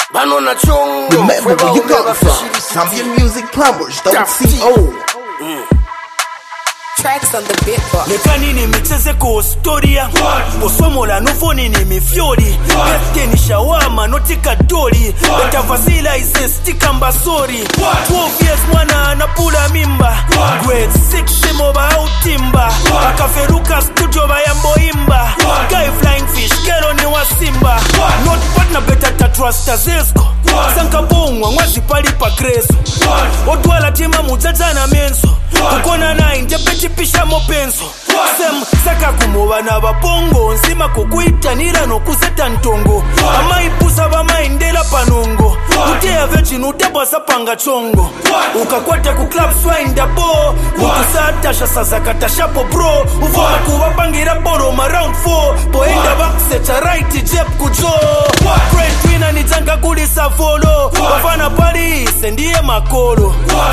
Banana chongo. Remember where you got from. Zambian Music Plumbers, .co. Tracks on the beatbox. Lekanini micheze ko storia Osomola nufonini mifiori Beste ni shawama notika dori Beta fasila ise stika mbasori 12 years mwana anapula mimba Grade 6 moba au timba Akaferuka studio bayambo imba Guy flying fish kero ni wa simba Not partner beta tatrasta zesko Sanka bongwa ngwazi pali pa kreso Otwala tima mujaja na menso Ukona na indepeti pisha mopenso Sem saka kumoba na bapongo Nsima kukuitanira no kuseta ntongo Ama ipusa bama indela panongo Utea vechi nuteba sapanga chongo Ukakwata ku club swine dabo Ukusata shasa zakata shapo bro Uvoma kuwapangira boro ma round 4 Poenda baksecha right jeb kujo Great winner ni janga kulisa follow Wafana pali sendiye makolo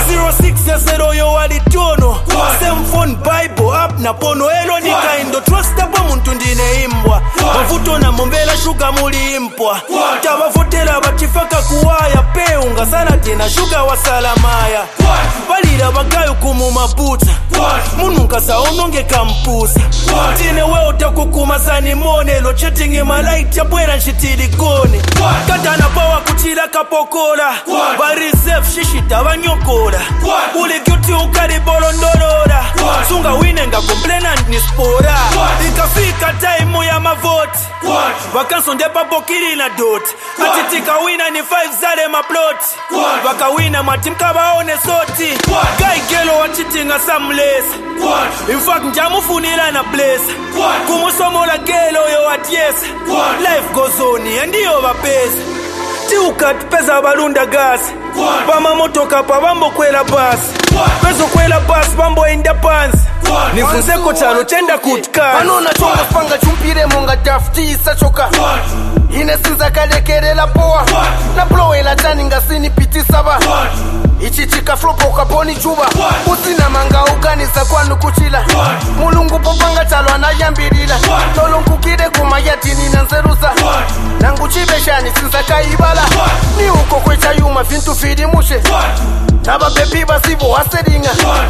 06 yo wali tono Same phone bible up na pono elo ni kaindo trustable muntu ndine imbwa Mavuto na mombela shuga muli impwa Tabafotela batifaka kuwaya Peunga sana tena shuga wasalamaya Balira bagayo kumu maputa Mununga sa ononge kampusa Tine weo takukuma sani mone Lo chatting malaiti ya bwera nshitili kone Katana pawa kuchila kapokola Barisef shishita banyokola Ule gyuti ukari bolondorora Sunga winenga complainant ni spora Ikafika time ya mavoti Vakanso ndepa bokiri na doti Atitika wina ni 5 zale maploti Vaka wina matimka baone soti Guy gelo wachitinga samlesa In fact njamufunila na blesa Kumusomola gelo yo atiesa Life goes on ndiyo vapesa Tiukat pesa balunda gas Bama motoka pa bambo kwela basi Peso kwela basi bambo inda pants Nifunzeko chano chenda kutkani Banana chongo spanga chumpire monga tafti sachoka Ine sinza kalekerela poa Na blowela chani ngasini piti saba Ichichika flopo kaponi chuba Usina manga ukanisa kwanu kuchila Mulungu popanga chalo anayambirila Tolongu kide kumayati nina nzeruza Nangu chibeshani sinza kaibala Ni uko kwecha yuma vintu fidi mushe Naba bebi basibo waseringa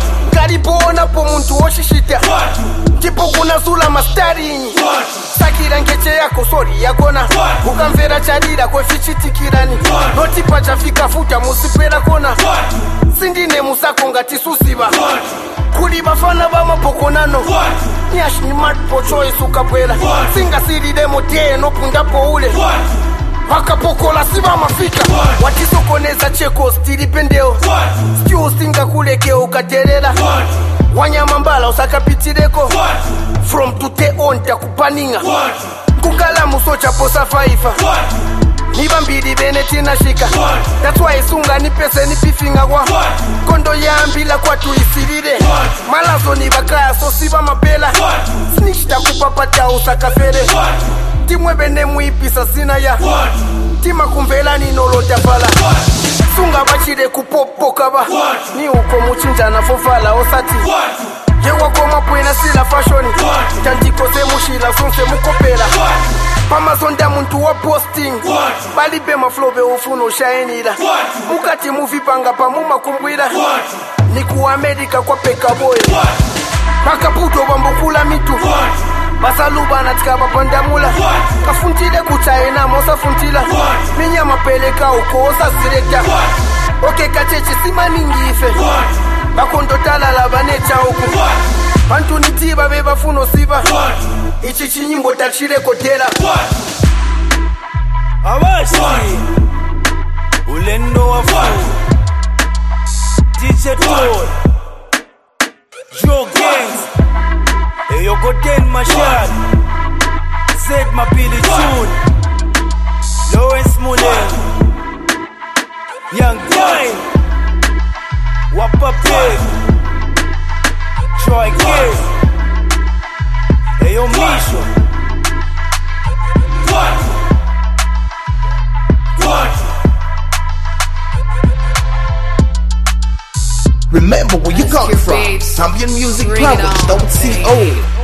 Karibona po muntu oshishita Tipo kuna sula mastarinyi Sakira ngeche yako sori yakona Ukamvera chadira kwe fichitikirani Notipa chafika futa musipera kona Sindine musako ngati susiba Kuli bafana bama pokonano Nyash ni mat po choice ukapwela Singa siri demo tie no pundapo ule Wakapokola siba mafika Watisokoneza cheko stili pendeo Stiu singa kuleke ukaterela Wanyama mbala usakapitireko From tute on takupaninga Kukala musocha posa faifa Niba mbili beneti na shika That's why sunga ni pese ni pifinga kwa Kondo ya ambila kwa tuisirire Malazo ni bakaya so siba mapela Snitch takupapata usakafere Timwe bene muipisa sina ya Tima kumvela ni nolota pala Sunga bachire kupopo kaba Ni uko muchinja na fofala osati Yewa koma puena sila fashoni Tantiko se mushila sonse mukopela Pamazonda muntu wa posting Balibe maflobe ufuno shaenila Mukati muvipanga pamuma kumbwila Niku Amerika kwa peka boy Makaputo bambukula mitu Basaluba natika babandamula Kafuntile kutaena mosa funtila Minyama peleka uko osa sirekta Oke kachechi sima ningi ife Bakondo talala banecha uku Bantu nitiba beba funo siba Ichi chinyimbo tachire kotela Awashi Ulendo wa fu DJ Toy Joe Gangs Eyo Goten Mashad Zed Mapili Tune Lawrence Mullen Young Guy Wapa Big Troy Kiss Eyo Misho Remember where you got from. Zambian Music Plumbers, .co.